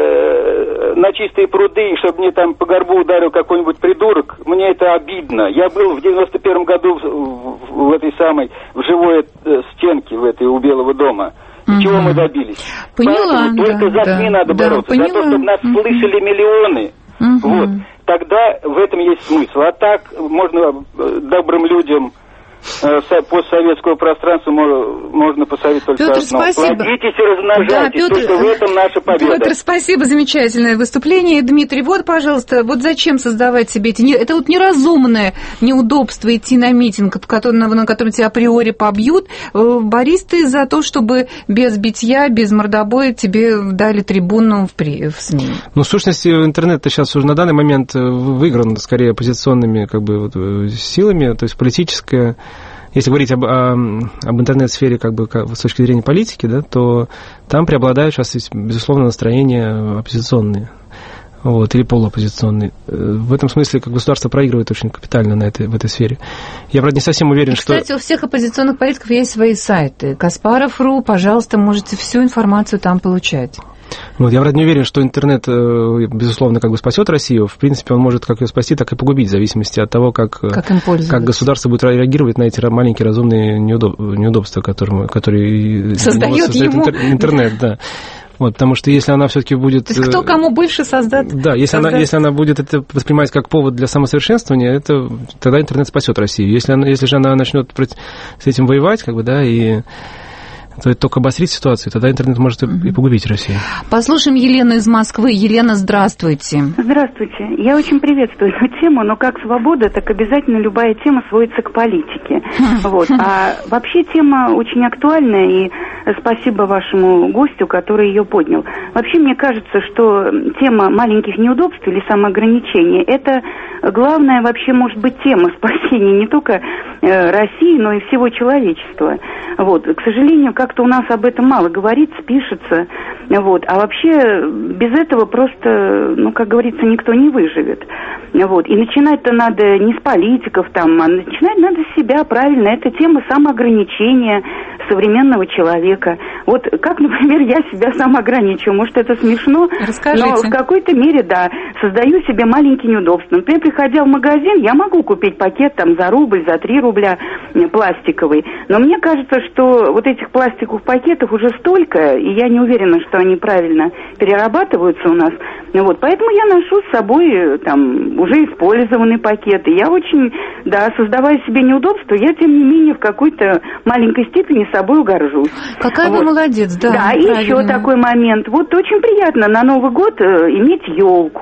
на чистые пруды, чтобы мне там по горбу ударил какой-нибудь придурок, мне это обидно. Я был в 91-м году в этой самой, в живой стенке в этой у Белого дома. И чего мы добились? Поняла, только за СМИ надо бороться. За то, чтобы нас слышали миллионы. Вот. Тогда в этом есть смысл. А так можно добрым людям постсоветского пространства можно посоветовать только Петр, одно. Спасибо. Плодитесь и размножайтесь, Петр, только в этом наша победа. Петр, спасибо, замечательное выступление. Дмитрий, вот, пожалуйста, вот зачем создавать себе эти... Это вот неразумное неудобство идти на митинг, на который тебя априори побьют. Борись ты за то, чтобы без битья, без мордобоя тебе дали трибуну в СМИ. В сущности, интернет сейчас уже на данный момент выигран, скорее, оппозиционными силами, то есть политическое. Если говорить об интернет-сфере с точки зрения политики, да, то там преобладают сейчас, безусловно, настроения оппозиционные, или полуоппозиционные. В этом смысле государство проигрывает очень капитально в этой сфере. Я, правда, не совсем уверен, Кстати, у всех оппозиционных политиков есть свои сайты. Каспаров.ру, пожалуйста, можете всю информацию там получать. Я, правда, не уверен, что интернет, безусловно, спасет Россию. В принципе, он может как ее спасти, так и погубить, в зависимости от того, как государство будет реагировать на эти маленькие разумные неудобства, которые создает ему интернет. Да. Потому что если она все-таки будет... То есть кто кому больше создаст? Да, если она будет это воспринимать как повод для самосовершенствования, тогда интернет спасет Россию. Если же она начнет с этим воевать, то это только обострит ситуацию, тогда интернет может и погубить Россию. Послушаем Елену из Москвы. Елена, здравствуйте. Здравствуйте. Я очень приветствую эту тему, но как свобода, так обязательно любая тема сводится к политике. А вообще тема очень актуальная, и спасибо вашему гостю, который ее поднял. Вообще мне кажется, что тема маленьких неудобств или самоограничения, это главная вообще может быть тема спасения не только России, но и всего человечества. К сожалению, как-то у нас об этом мало говорится, пишется. А вообще без этого просто, как говорится, никто не выживет. И начинать-то надо не с политиков, а начинать надо с себя, правильно. Это тема самоограничения современного человека. Как, например, я себя самоограничиваю. Может, это смешно, расскажите. Но в какой-то мере, да, создаю себе маленькие неудобства. Например, приходя в магазин, я могу купить пакет за рубль, за 3 рубля пластиковый. Но мне кажется, что этих пластиковых пакетов уже столько, и я не уверена, что они правильно перерабатываются у нас. Поэтому я ношу с собой уже использованный пакет. И я очень, создавая себе неудобства, я, тем не менее, в какой-то маленькой степени собой горжусь. Какая вы молодец, да. Да, и еще такой момент. Очень приятно на Новый год иметь елку.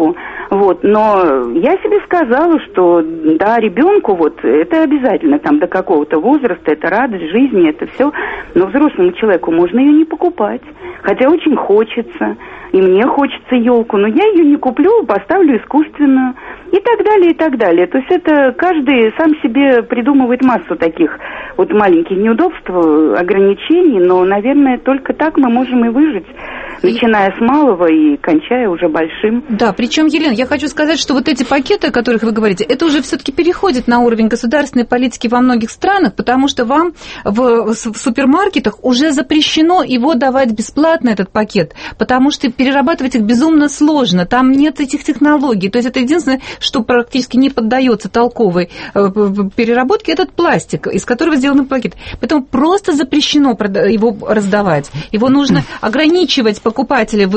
Вот, но я себе сказала, что да, ребенку вот это обязательно, там до какого-то возраста, это радость жизни, это все, но взрослому человеку можно ее не покупать, хотя очень хочется, и мне хочется елку, но я ее не куплю, поставлю искусственную, и так далее, и так далее. То есть это каждый сам себе придумывает массу таких вот маленьких неудобств, ограничений, но, наверное, только так мы можем и выжить, начиная с малого и кончая уже большим. Да, причем, Елена, я хочу сказать, что вот эти пакеты, о которых вы говорите, это уже все-таки переходит на уровень государственной политики во многих странах, потому что вам в супермаркетах уже запрещено его давать бесплатно, этот пакет, потому что перерабатывать их безумно сложно, там нет этих технологий, то есть это единственное, что практически не поддается толковой переработке, этот пластик, из которого сделаны пакеты. Поэтому просто запрещено его раздавать. Его нужно ограничивать покупателя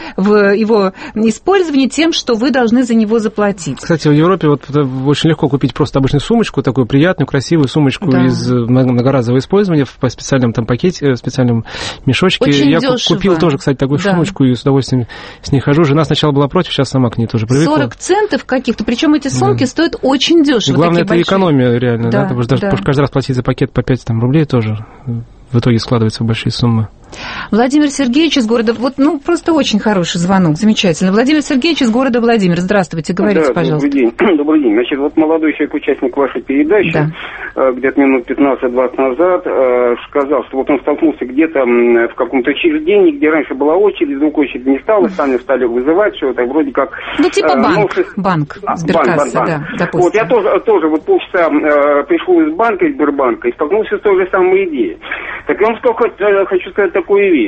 в его использовании тем, что вы должны за него заплатить. Кстати, в Европе вот очень легко купить просто обычную сумочку, такую приятную, красивую сумочку из многоразового использования в специальном там пакете, в специальном мешочке. Очень я дешево. Купил тоже, кстати, такую сумочку и с удовольствием с ней хожу. Жена сначала была против, сейчас сама к ней тоже привыкла. 40 центов каких-то, причем эти сумки стоят очень дешево. И главное, это экономия реально, да? Потому что даже каждый раз платить за пакет по 5 рублей тоже в итоге складывается в большие суммы. Владимир Сергеевич из города... просто очень хороший звонок, замечательно. Владимир Сергеевич из города Владимир. Здравствуйте, говорите, пожалуйста. Добрый день. Значит, вот молодой человек, участник вашей передачи, где-то минут 15-20 назад, сказал, что вот он столкнулся где-то в каком-то учреждении, где раньше была очередь, вдруг очередь не стала, сами стали вызывать, что это вроде как... типа банк, Сберкасса, да, допустим. Вот я тоже вот полчаса пришел из банка, из Сбербанка, и столкнулся с той же самой идеей. Так я вам хочу сказать такую вещь.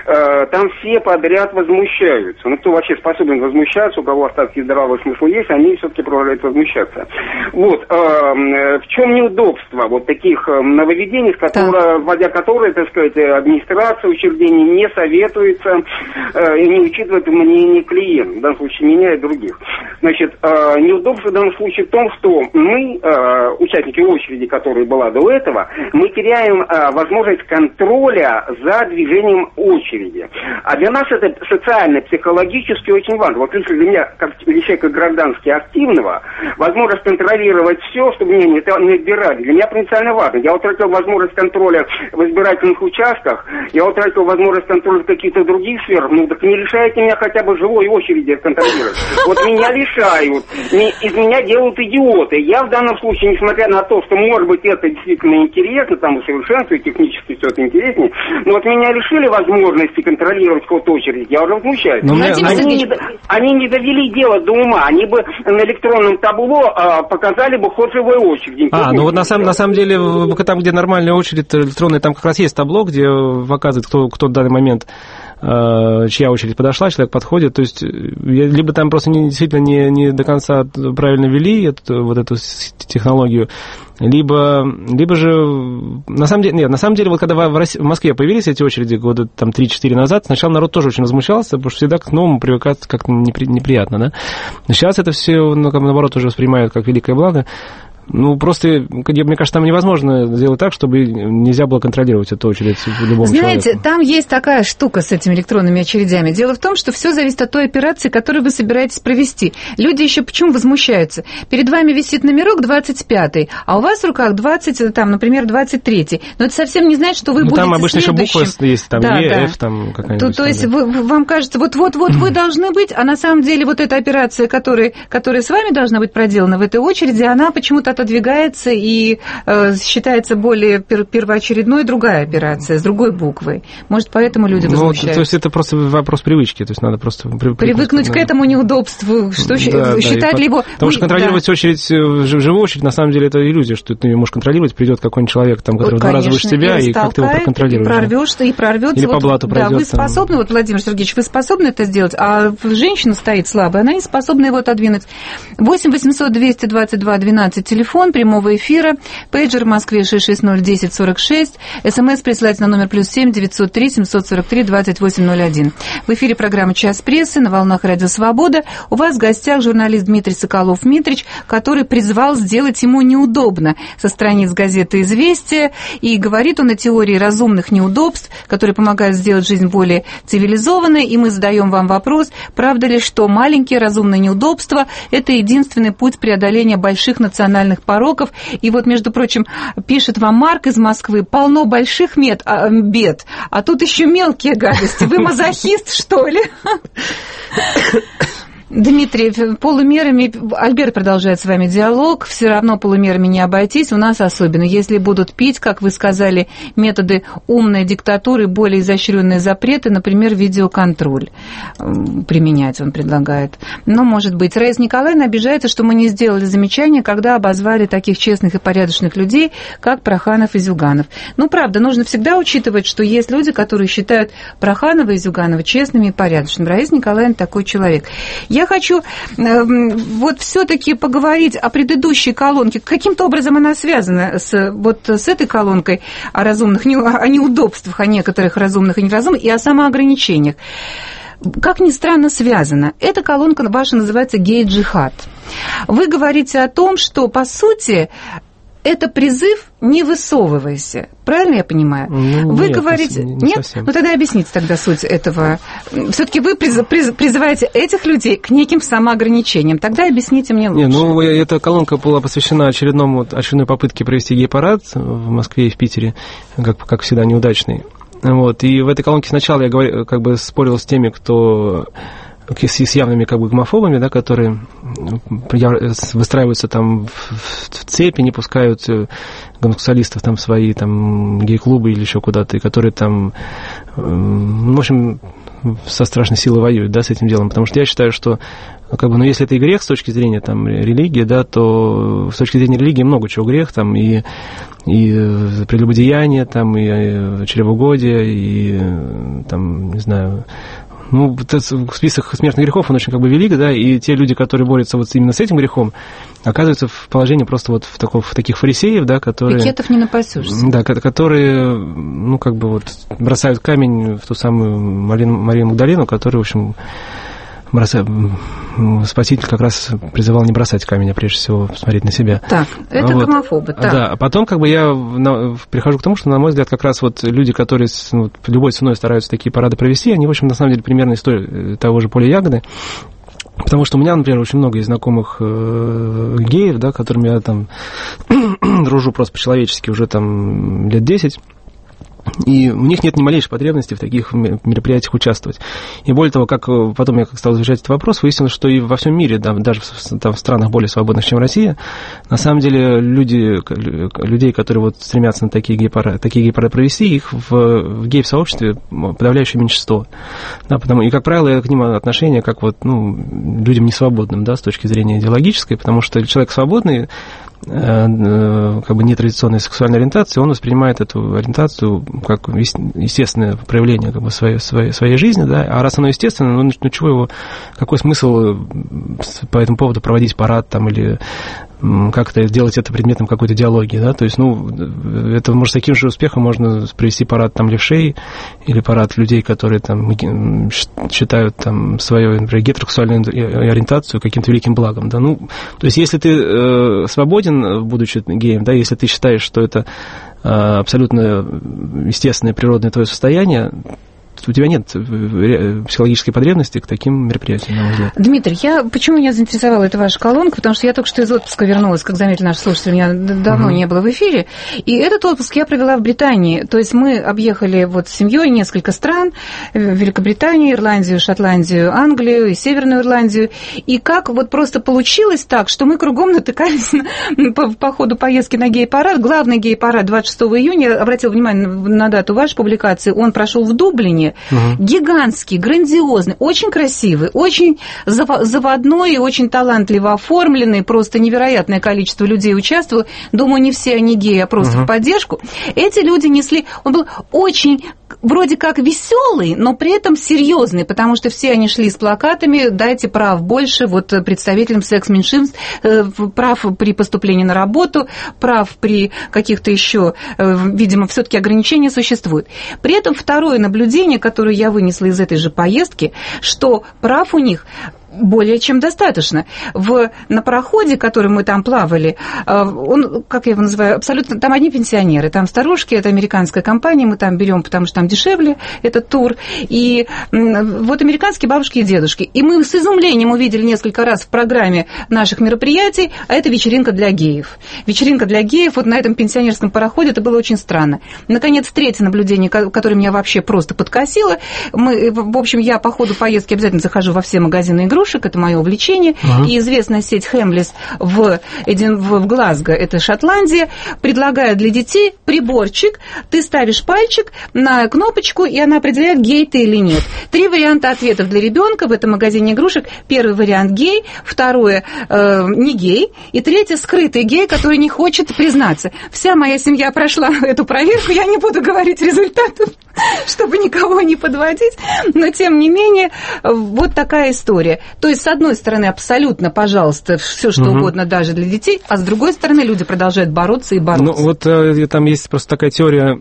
Там все подряд возмущаются. Ну, кто вообще способен возмущаться, у кого остатки здравого смысла есть, они все-таки продолжают возмущаться. Вот. В чем неудобство вот таких нововведений, вводя которые, так сказать, администрация учреждений не советуется и не учитывает мнение клиента, в данном случае меня и других. Значит, неудобство в данном случае в том, что мы, участники очереди, которая была до этого, мы теряем возможность контроля за движением очереди. А для нас это социально-психологически очень важно. Вот лично для меня, как для человека граждански активного, возможность контролировать все, чтобы меня не отбирали, для меня принципиально важно. Я утратил возможность контроля в избирательных участках, я утратил возможность контроля в каких-то других сферах, ну так не лишайте меня хотя бы живой очереди контролировать. Вот меня лишают, из меня делают идиоты. Я в данном случае, несмотря на то, что может быть это действительно интересно, там усовершенствовать технически все это интереснее, но вот меня лишили возможности контролировать ход очереди, я уже возмущаюсь. Они не довели дело до ума, они бы на электронном табло показали бы ход живой очереди. Ну вот на самом деле, там, где нормальная очередь электронная, там как раз есть табло, где показывает, кто в данный момент, чья очередь подошла, человек подходит, то есть либо там просто действительно не до конца правильно ввели эту технологию, либо же, на самом деле, вот когда в Москве появились эти очереди года там 3-4 назад, сначала народ тоже очень возмущался, потому что всегда к новому привыкать как-то неприятно, да. Но сейчас это все, наоборот, уже воспринимают как великое благо. Ну, просто, мне кажется, там невозможно сделать так, чтобы нельзя было контролировать эту очередь любому человеку. Знаете, там есть такая штука с этими электронными очередями. Дело в том, что все зависит от той операции, которую вы собираетесь провести. Люди еще почему возмущаются? Перед вами висит номерок 25-й, а у вас в руках 20, там, например, 23-й. Но это совсем не значит, что вы будете там обычно следующим. Еще буквы есть, там F, там какая-нибудь. То есть вам кажется, вот вы должны быть, а на самом деле вот эта операция, которая с вами должна быть проделана в этой очереди, она почему-то отодвигается и считается более первоочередной другая операция с другой буквой. Может, поэтому люди возмущаются. То есть это просто вопрос привычки, то есть надо просто привыкнуть к этому неудобству, что считать ли его... Потому что контролировать очередь, живую очередь, на самом деле, это иллюзия, что ты не можешь контролировать, придет какой-нибудь человек, там, который в 2 раза выше тебя, и как ты его проконтролируешь. И прорвёшься. Или по блату пройдет. Да, вы способны, Владимир Сергеевич, вы способны это сделать, а женщина стоит слабая, она не способна его отодвинуть. 8 800 222 12, телефон телефон прямого эфира, пейджер в Москве 660-1046, СМС присылать на номер +7 903 743 2801. В эфире программа «Час прессы» на волнах Радио Свобода. У вас в гостях журналист Дмитрий Соколов-Митрич, который призвал сделать ему неудобно со страниц газеты «Известия». И говорит он о теории разумных неудобств, которые помогают сделать жизнь более цивилизованной. И мы задаем вам вопрос, правда ли, что маленькие разумные неудобства – это единственный путь преодоления больших национальных пороков. И вот, между прочим, пишет вам Марк из Москвы: полно больших бед, а тут еще мелкие гадости. Вы мазохист, что ли? Дмитрий, полумерами, Альберт продолжает с вами диалог, все равно полумерами не обойтись, у нас особенно, если будут пить, как вы сказали, методы умной диктатуры, более изощренные запреты, например, видеоконтроль применять, он предлагает. Но, может быть, Раиса Николаевна обижается, что мы не сделали замечания, когда обозвали таких честных и порядочных людей, как Проханов и Зюганов. Ну, правда, нужно всегда учитывать, что есть люди, которые считают Проханова и Зюганова честными и порядочными. Раиса Николаевна такой человек. Я хочу вот все-таки поговорить о предыдущей колонке. Каким-то образом она связана с этой колонкой о неудобствах, о некоторых разумных и неразумных, и о самоограничениях. Как ни странно, связано. Эта колонка ваша называется «Гей-джихад». Вы говорите о том, что, по сути, это призыв «не высовывайся». Правильно я понимаю? Вы говорите... Нет? Совсем. Ну, тогда объясните тогда суть этого. Все-таки вы призываете этих людей к неким самоограничениям. Тогда объясните мне лучше. Эта колонка была посвящена очередной попытке провести гей-парад в Москве и в Питере, как всегда, неудачный. И в этой колонке сначала я спорил с теми, кто... с явными гомофобами, да, которые выстраиваются там в цепи, не пускают гомосексуалистов там в свои там гей-клубы или еще куда-то, и которые там, в общем, со страшной силой воюют, да, с этим делом. Потому что я считаю, что если это и грех с точки зрения там религии, да, то с точки зрения религии много чего грех, там и прелюбодеяние, там и чревоугодие, и там, не знаю, список смертных грехов, он очень велик, да, и те люди, которые борются именно с этим грехом, оказываются в положении просто в таких фарисеев, да, которые... Пикетов не напасешься. Да, которые, бросают камень в ту самую Марию Магдалину, которая, в общем, Спаситель как раз призывал не бросать камень, а прежде всего смотреть на себя. Так, это гомофобы. Так. Да, а потом я прихожу к тому, что, на мой взгляд, как раз люди, которые любой ценой стараются такие парады провести, они, в общем, на самом деле, примерно из того же поля ягоды. Потому что у меня, например, очень много есть знакомых геев, да, которыми я там дружу просто по-человечески уже там лет 10. И у них нет ни малейшей потребности в таких мероприятиях участвовать. И более того, потом я стал изучать этот вопрос, выяснилось, что и во всем мире, да, даже в странах более свободных, чем Россия, на самом деле людей, которые стремятся на такие гей-парады провести, их в гей-сообществе подавляющее меньшинство. Да, и, как правило, я к ним отношение как людям несвободным, да, с точки зрения идеологической, потому что человек свободный, нетрадиционной сексуальной ориентации, он воспринимает эту ориентацию как естественное проявление своей жизни, да, а раз оно естественно, какой смысл по этому поводу проводить парад там или как-то делать это предметом какой-то диалогии, да, то есть, это, может, с таким же успехом можно провести парад там левшей или парад людей, которые там считают там свою, например, гетеросексуальную ориентацию каким-то великим благом, да, то есть, если ты свободен, будучи геем, да, если ты считаешь, что это абсолютно естественное природное твое состояние, у тебя нет психологической потребности к таким мероприятиям, на мой взгляд. Дмитрий, почему меня заинтересовала эта ваша колонка? Потому что я только что из отпуска вернулась, как заметили наши слушатели, меня давно не было в эфире. И этот отпуск я провела в Британии. То есть мы объехали с семьей несколько стран: Великобританию, Ирландию, Шотландию, Англию и Северную Ирландию. И как просто получилось так, что мы кругом натыкались по ходу поездки на гей-парад. Главный гей-парад 26 июня, обратил внимание на дату вашей публикации, он прошел в Дублине. Гигантский, грандиозный, очень красивый, очень заводной и очень талантливо оформленный, просто невероятное количество людей участвовало. Думаю, не все они геи, а просто в поддержку. Эти люди несли... Он был очень вроде как веселый, но при этом серьезный, потому что все они шли с плакатами «Дайте прав больше вот представителям секс-меньшинств, прав при поступлении на работу, прав при каких-то еще, видимо, все-таки ограничения существуют». При этом второе наблюдение, которое я вынесла из этой же поездки, что прав у них более чем достаточно. На пароходе, который мы там плавали, он, как я его называю, абсолютно... Там одни пенсионеры, там старушки, это американская компания, мы там берем, потому что там дешевле этот тур. И вот американские бабушки и дедушки. И мы с изумлением увидели несколько раз в программе наших мероприятий, а это вечеринка для геев. Вечеринка для геев вот на этом пенсионерском пароходе, это было очень странно. Наконец, третье наблюдение, которое меня вообще просто подкосило. В общем, я по ходу поездки обязательно захожу во все магазины игрушек, это мое увлечение. И известная сеть Хэмлис в Глазго, это Шотландия, предлагает для детей приборчик. Ты ставишь пальчик на кнопочку, и она определяет, гей ты или нет. 3 варианта ответов для ребенка в этом магазине игрушек. Первый вариант гей, второе не гей, и третье скрытый гей, который не хочет признаться. Вся моя семья прошла эту проверку, я не буду говорить результатов, чтобы никого не подводить, но тем не менее вот такая история. То есть, с одной стороны, абсолютно, пожалуйста, все что угодно даже для детей, а с другой стороны, люди продолжают бороться и бороться. Ну, вот там есть просто такая теория,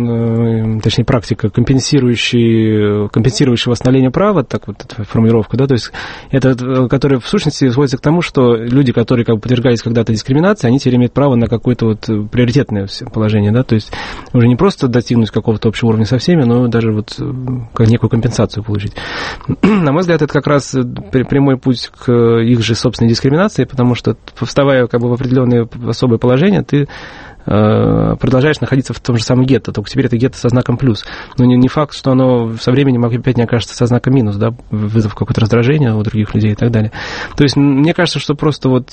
точнее, практика, компенсирующая восстановление права, так вот эта формулировка, да, то есть, это, которая в сущности сводится к тому, что люди, которые как бы подвергались когда-то дискриминации, они теперь имеют право на какое-то вот приоритетное положение, да, то есть, уже не просто достигнуть какого-то общего уровня со всеми, но даже вот как некую компенсацию получить. На мой взгляд, это как раз прямой путь к их же собственной дискриминации, потому что, вставая как бы в определенные особые положения, ты продолжаешь находиться в том же самом гетто, только теперь это гетто со знаком плюс. Но не факт, что оно со временем опять не окажется со знаком минус, да, вызвав какое-то раздражение у других людей и так далее. То есть мне кажется, что просто вот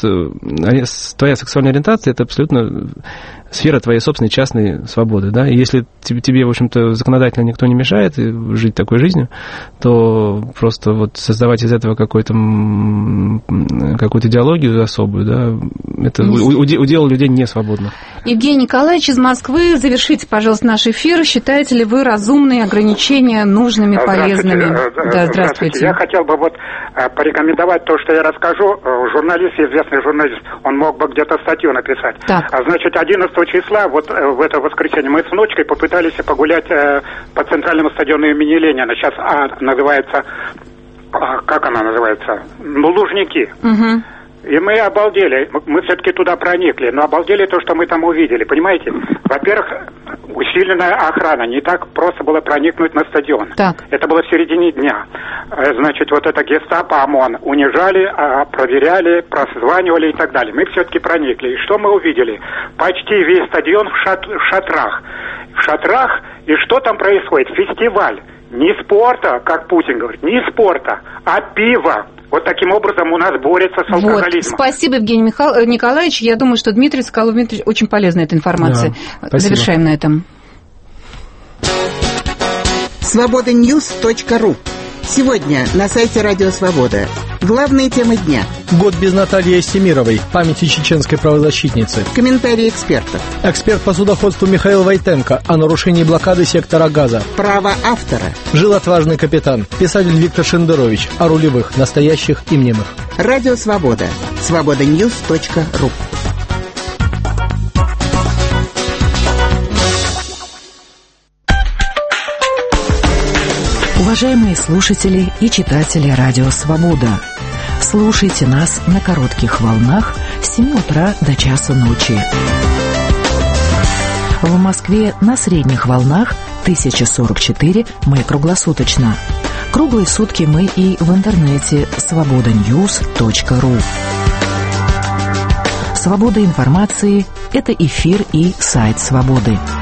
твоя сексуальная ориентация – это абсолютно сфера твоей собственной частной свободы, да, и если тебе, в общем-то, законодательно никто не мешает жить такой жизнью, то просто вот создавать из этого какую-то идеологию особую, да, это удел людей несвободных. Евгений Николаевич из Москвы, завершите, пожалуйста, наш эфир. Считаете ли вы разумные ограничения нужными, полезными? Да, здравствуйте. Я хотел бы вот порекомендовать то, что я расскажу. Журналист, известный журналист, он мог бы где-то статью написать. Так. Значит, 11 числа, вот в это воскресенье, мы с внучкой попытались погулять по центральному стадиону имени Ленина. Сейчас называется, как она называется? Лужники. Угу. И мы обалдели, мы все-таки туда проникли, но обалдели то, что мы там увидели, понимаете? Во-первых, усиленная охрана, не так просто было проникнуть на стадион. Так. Это было в середине дня. Значит, вот это гестапо, ОМОН унижали, проверяли, прозванивали и так далее. Мы все-таки проникли. И что мы увидели? Почти весь стадион в шатрах. В шатрах, и что там происходит? Фестиваль. Не спорта, как Путин говорит, не спорта, а пива. Вот таким образом у нас борется с алкоголизмом. Вот. Спасибо, Евгений Николаевич. Я думаю, что Дмитрий Соколов, очень полезна эта информация. Да, завершаем на этом. Свободаnews.ру. Сегодня на сайте Радио Свобода. Главные темы дня. Год без Натальи Естемировой, памяти чеченской правозащитницы. Комментарии экспертов. Эксперт по судоходству Михаил Войтенко о нарушении блокады сектора Газа. Право автора. Жил отважный капитан. Писатель Виктор Шендерович о рулевых, настоящих и мнимых. Радио Свобода. Свободаnews.ру. Уважаемые слушатели и читатели Радио Свобода, слушайте нас на коротких волнах с 7 утра до часа ночи. В Москве на средних волнах 1044 мы круглосуточно. Круглые сутки мы и в интернете свободаnews.ру. Свобода информации – это эфир и сайт Свободы.